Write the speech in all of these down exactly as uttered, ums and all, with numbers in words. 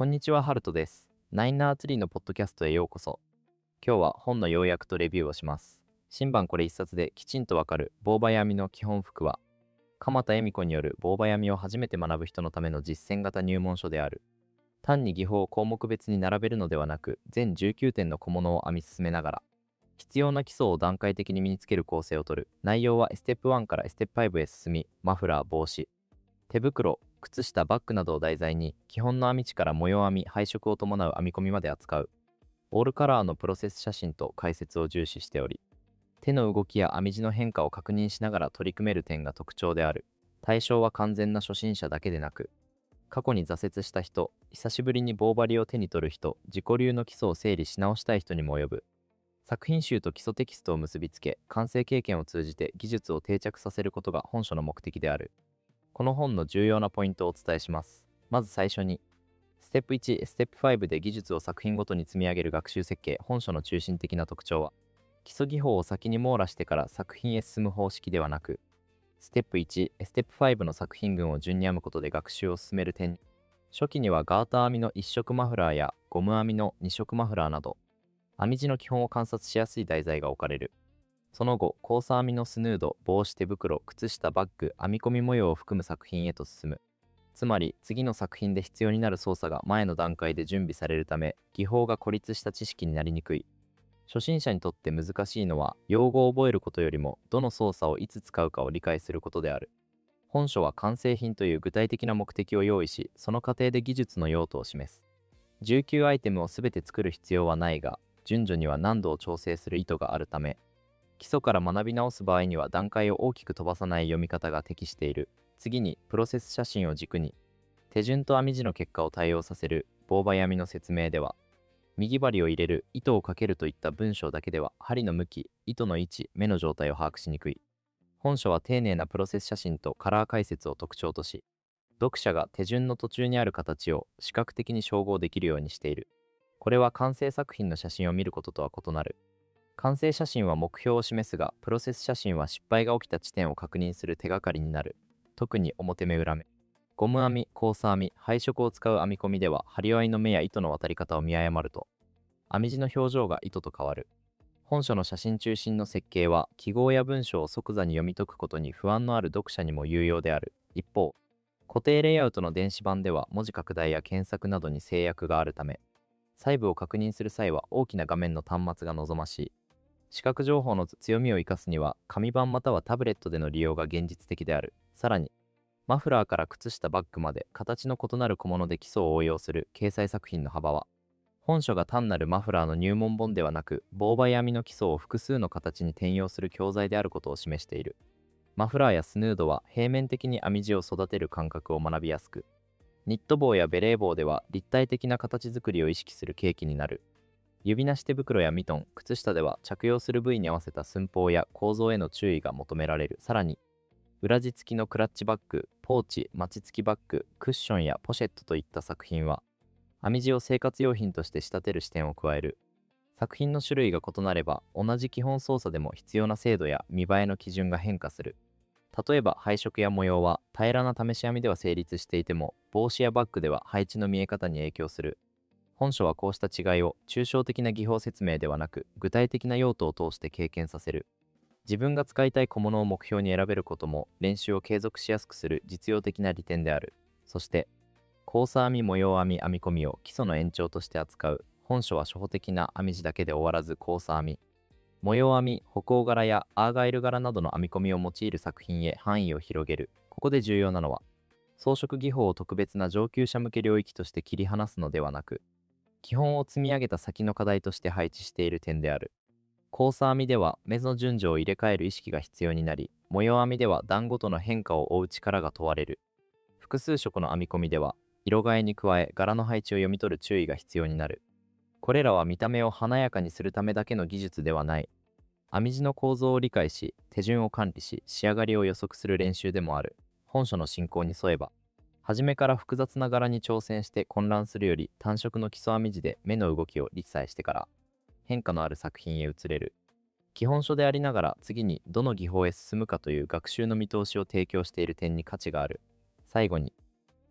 こんにちは、ハルトです。ナインナーツリーのポッドキャストへようこそ。今日は本の要約とレビューをします。新版これ一冊できちんとわかる棒針編みの基本服は、鎌田恵美子による棒針編みを初めて学ぶ人のための実践型入門書である。単に技法を項目別に並べるのではなく、全じゅうきゅうてんの小物を編み進めながら、必要な基礎を段階的に身につける構成をとる。内容はステップワンからステップファイブへ進み、マフラー、帽子、手袋、靴下、バッグなどを題材に、基本の編み地から模様編み、配色を伴う編み込みまで扱う。オールカラーのプロセス写真と解説を重視しており、手の動きや編み地の変化を確認しながら取り組める点が特徴である。対象は完全な初心者だけでなく、過去に挫折した人、久しぶりに棒針を手に取る人、自己流の基礎を整理し直したい人にも及ぶ。作品集と基礎テキストを結びつけ、完成経験を通じて技術を定着させることが本書の目的である。この本の重要なポイントをお伝えします。まず最初に、ステップいち、ステップファイブで技術を作品ごとに積み上げる学習設計。本書の中心的な特徴は、基礎技法を先に網羅してから作品へ進む方式ではなく、ステップいち、ステップファイブの作品群を順に編むことで学習を進める点。初期にはガーター編みのいっ色マフラーやゴム編みのに色マフラーなど、編み地の基本を観察しやすい題材が置かれる。その後、交差編みのスヌード、帽子、手袋、靴下、バッグ、編み込み模様を含む作品へと進む。つまり、次の作品で必要になる操作が前の段階で準備されるため、技法が孤立した知識になりにくい。初心者にとって難しいのは、用語を覚えることよりも、どの操作をいつ使うかを理解することである。本書は完成品という具体的な目的を用意し、その過程で技術の用途を示す。じゅうきゅうアイテムを全て作る必要はないが、順序には難度を調整する意図があるため、基礎から学び直す場合には段階を大きく飛ばさない読み方が適している。次に、プロセス写真を軸に、手順と編み地の結果を対応させる棒針編みの説明では、右針を入れる、糸をかけるといった文章だけでは、針の向き、糸の位置、目の状態を把握しにくい。本書は丁寧なプロセス写真とカラー解説を特徴とし、読者が手順の途中にある形を視覚的に照合できるようにしている。これは完成作品の写真を見ることとは異なる。完成写真は目標を示すが、プロセス写真は失敗が起きた地点を確認する手がかりになる。特に表目裏目。ゴム編み、交差編み、配色を使う編み込みでは、針合いの目や糸の渡り方を見誤ると、編み地の表情が糸と変わる。本書の写真中心の設計は、記号や文章を即座に読み解くことに不安のある読者にも有用である。一方、固定レイアウトの電子版では文字拡大や検索などに制約があるため、細部を確認する際は大きな画面の端末が望ましい。視覚情報の強みを生かすには、紙版またはタブレットでの利用が現実的である。さらに、マフラーから靴下、バッグまで形の異なる小物で基礎を応用する掲載作品の幅は、本書が単なるマフラーの入門本ではなく、棒針編みの基礎を複数の形に転用する教材であることを示している。マフラーやスヌードは平面的に編み地を育てる感覚を学びやすく、ニット帽やベレー帽では立体的な形作りを意識する契機になる。指なし手袋やミトン、靴下では着用する部位に合わせた寸法や構造への注意が求められる。さらに、裏地付きのクラッチバッグ、ポーチ、マチ付きバッグ、クッションやポシェットといった作品は、編み地を生活用品として仕立てる視点を加える。作品の種類が異なれば、同じ基本操作でも必要な精度や見栄えの基準が変化する。例えば配色や模様は平らな試し編みでは成立していても、帽子やバッグでは配置の見え方に影響する。本書はこうした違いを抽象的な技法説明ではなく、具体的な用途を通して経験させる。自分が使いたい小物を目標に選べることも練習を継続しやすくする実用的な利点である。そして、交差編み、模様編み、編み込みを基礎の延長として扱う。本書は初歩的な編み地だけで終わらず、交差編み、模様編み、歩行柄やアーガイル柄などの編み込みを用いる作品へ範囲を広げる。ここで重要なのは、装飾技法を特別な上級者向け領域として切り離すのではなく、基本を積み上げた先の課題として配置している点である。交差編みでは目の順序を入れ替える意識が必要になり、模様編みでは段ごとの変化を追う力が問われる。複数色の編み込みでは、色替えに加え柄の配置を読み取る注意が必要になる。これらは見た目を華やかにするためだけの技術ではない。編み地の構造を理解し、手順を管理し、仕上がりを予測する練習でもある。本書の進行に沿えば、初めから複雑な柄に挑戦して混乱するより、単色の基礎編み地で目の動きを理解してから、変化のある作品へ移れる。基本書でありながら、次にどの技法へ進むかという学習の見通しを提供している点に価値がある。最後に、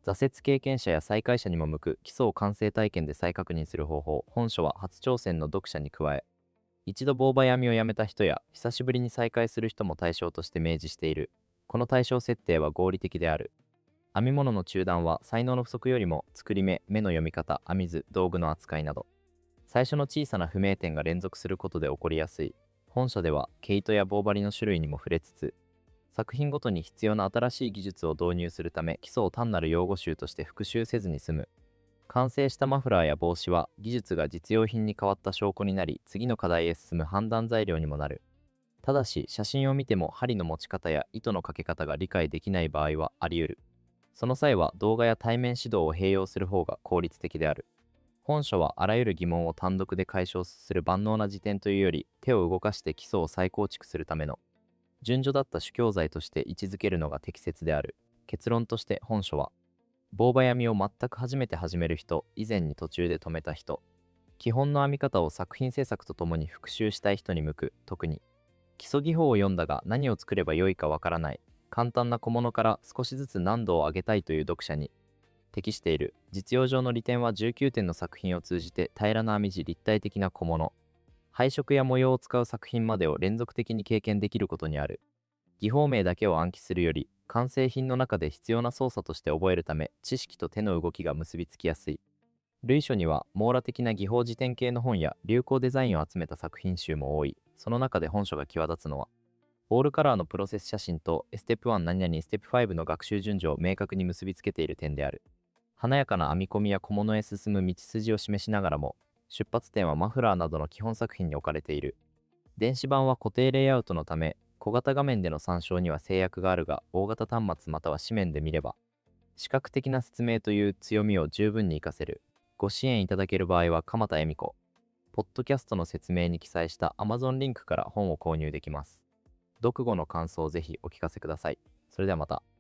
挫折経験者や再開者にも向く基礎を完成体験で再確認する方法。本書は初挑戦の読者に加え、一度棒場闇をやめた人や久しぶりに再開する人も対象として明示している。この対象設定は合理的である。編み物の中断は才能の不足よりも作り目、目の読み方、編み図、道具の扱いなど、最初の小さな不明点が連続することで起こりやすい。本書では毛糸や棒針の種類にも触れつつ、作品ごとに必要な新しい技術を導入するため、基礎を単なる用語集として復習せずに済む。完成したマフラーや帽子は技術が実用品に変わった証拠になり、次の課題へ進む判断材料にもなる。ただし、写真を見ても針の持ち方や糸のかけ方が理解できない場合はあり得る。その際は動画や対面指導を併用する方が効率的である。本書はあらゆる疑問を単独で解消する万能な辞典というより、手を動かして基礎を再構築するための順序だった主教材として位置づけるのが適切である。結論として本書は、棒場闇を全く初めて始める人、以前に途中で止めた人、基本の編み方を作品制作とともに復習したい人に向く。特に基礎技法を読んだが何を作ればよいかわからない、簡単な小物から少しずつ難度を上げたいという読者に適している。実用上の利点はじゅうきゅうてんの作品を通じて平らな編み地、立体的な小物、配色や模様を使う作品までを連続的に経験できることにある。技法名だけを暗記するより、完成品の中で必要な操作として覚えるため、知識と手の動きが結びつきやすい。類書には網羅的な技法辞典系の本や流行デザインを集めた作品集も多い。その中で本書が際立つのは、オールカラーのプロセス写真とステップワン何々ステップファイブの学習順序を明確に結びつけている点である。華やかな編み込みや小物へ進む道筋を示しながらも、出発点はマフラーなどの基本作品に置かれている。電子版は固定レイアウトのため、小型画面での参照には制約があるが、大型端末または紙面で見れば、視覚的な説明という強みを十分に活かせる。ご支援いただける場合は、鎌田恵美子、ポッドキャストの説明に記載した Amazon リンクから本を購入できます。読後の感想をぜひお聞かせください。それではまた。